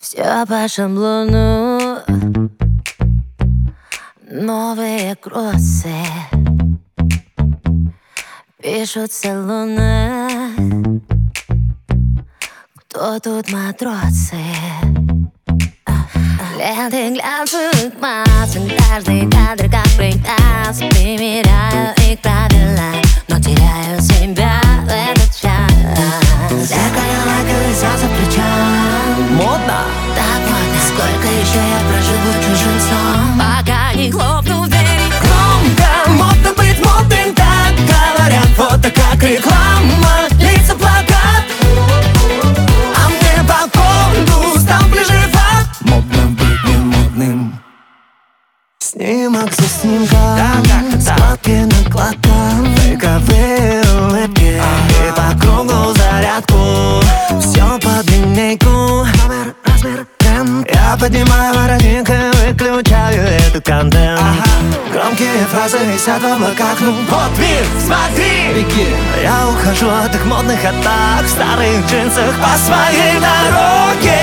Все по шаблону, новые кроссы пишут салоны. Кто тут матросы? Ленты глянцевых масок, каждый кадр как брейк-данс. Примеряю их правила, но теряю себя в этот час. Зеркало колесо за плечом. Модно? Так модно. Сколько еще я проживу чужим сном, пока не хлопну в двери громко. Модно быть модным, так говорят. Фото как реклама, лица плакат. А мне по коду стал ближе факт. Модно быть не модным. Снимок за снимком, складки накладком, фейковые улыбки и по кругу зарядку. Все под линейку, номер, размер, тренд. Я поднимаю воротник и выключаю этот контент. Громкие фразы висят в облаках. Ну вот мир, смотри, беги. Я ухожу от их модных атак в старых джинсах по своей дороге.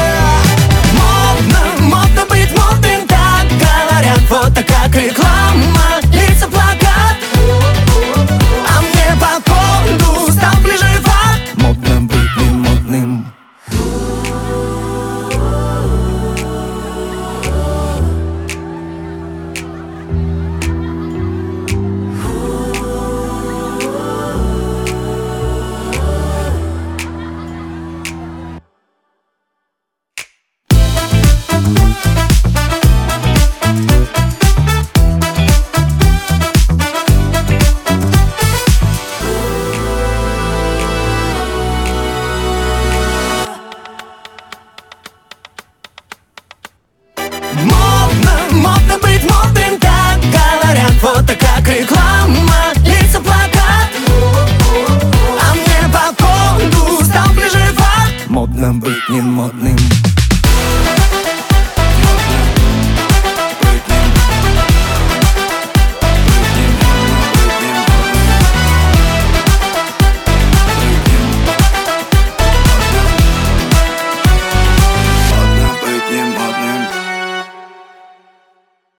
Модно, модно быть модным, так говорят. Фото как реклама, лица плакат. А мне по коду стал ближе факт. Модно быть не модным.